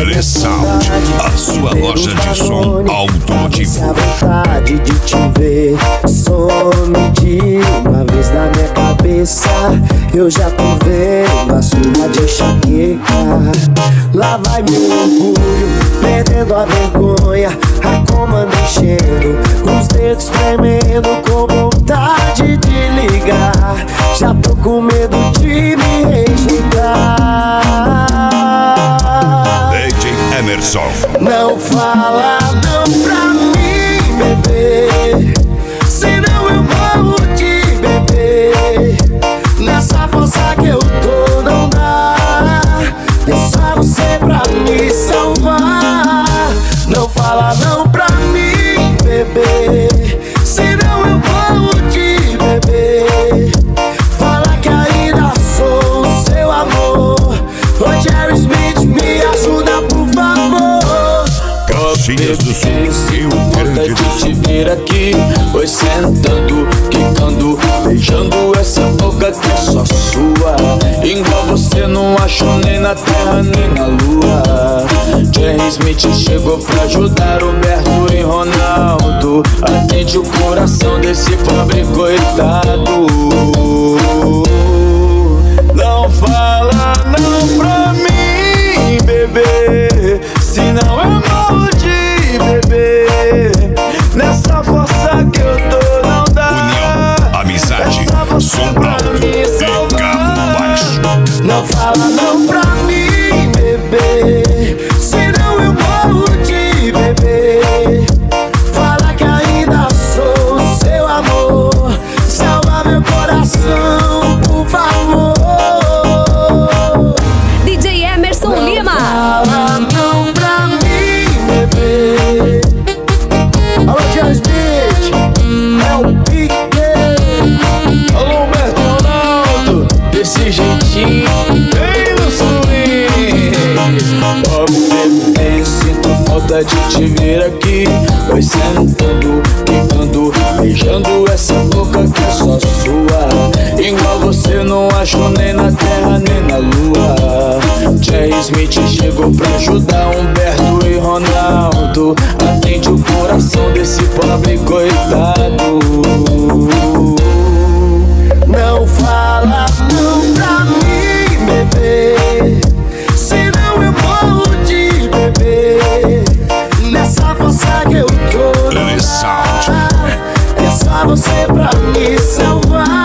Resound, a sua loja de som automotivo. A vontade de te ver some de uma vez na minha cabeça. Eu já tô vendo a sua de enxaqueca. Lá vai meu orgulho, perdendo a vergonha, a comanda enchendo, os dedos tremendo, com vontade de ligar. Já tô com medo de me rejeitar. DJ Emerson. Não fala não pra mim, bebê, senão eu morro de bebê. Nessa força que eu tô não dá, é só você pra me salvar. Não fala não pra mim, bebê, senão eu morro de bebê. Fala que ainda sou o seu amor. Rogério Smith, me ajuda por favor. Caxias do Sul, Rio Grande do Sul. Te ver aqui, foi sentando, quicando, beijando essa boca que é só sua. Igual você não acho nem na terra nem na lua. Jerry Smith chegou pra ajudar Roberto e Ronaldo. Atende o coração desse pobre coitado. Não fala não pra mim, bebê, senão eu morro de bebê. Nessa força que eu tô não dá. União, amizade, som alto e carro baixo. Não fala não pra mim, bebê, senão eu morro de bebê. Fala que ainda sou o seu amor. Salva meu coração, por favor. DJ Emerson Lima. Fala não pra mim, bebê. Alô, Jerry Smith, é o Pique. Alô, Roberto Ronaldo, desse jeitinho, bem no swing. Ó, bebê, sinto falta de te ver aqui. Vai sentando, quicando, beijando essa boca que é só sua. Igual você não acho nem na terra nem na lua. Jerry Smith chegou pra ajudar Humberto e Ronaldo. Atende o coração desse pobre coitado. Não fala não pra mim, bebê, senão eu morro de bebê. Nessa força que eu tô não dá, é só você pra me salvar.